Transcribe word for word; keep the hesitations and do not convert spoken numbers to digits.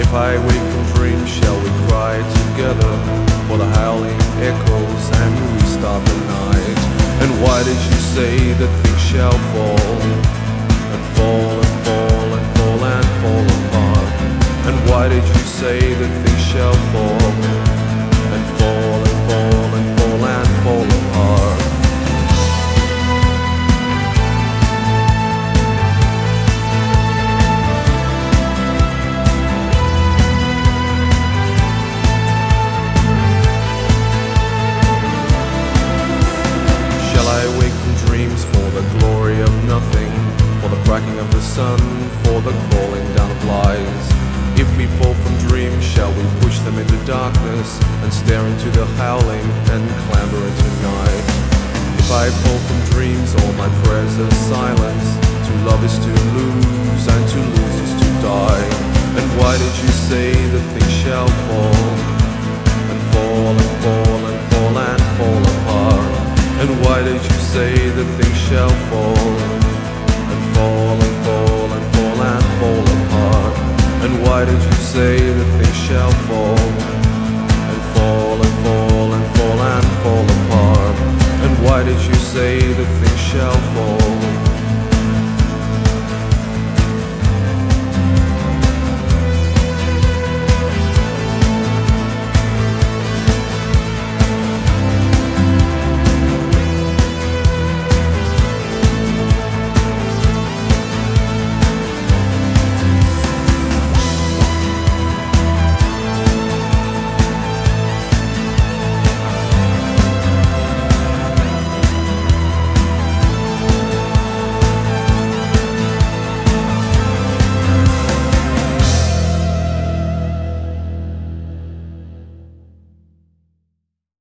If I wake from dreams, shall we cry together for the howling echoes and restart the night? And why did you say that things shall fall and fall and fall and fall and fall apart? And why did you say that things shall fall and fall and fall and fall and fall apart? I wake from dreams for the glory of nothing, for the cracking of the sun, for the crawling down of lies. If we fall from dreams, shall we push them into darkness and stare into the howling and clamber into night? If I fall from dreams, all my prayers are silence. To love is to lose, and to lose is to die. And why did you say that things shall fall and fall and fall and fall and fall apart? And why did you say that things shall fall and fall and fall and fall and fall apart? And why did you say that things shall fall and fall and fall and fall and fall apart? And why did you say that things shall fall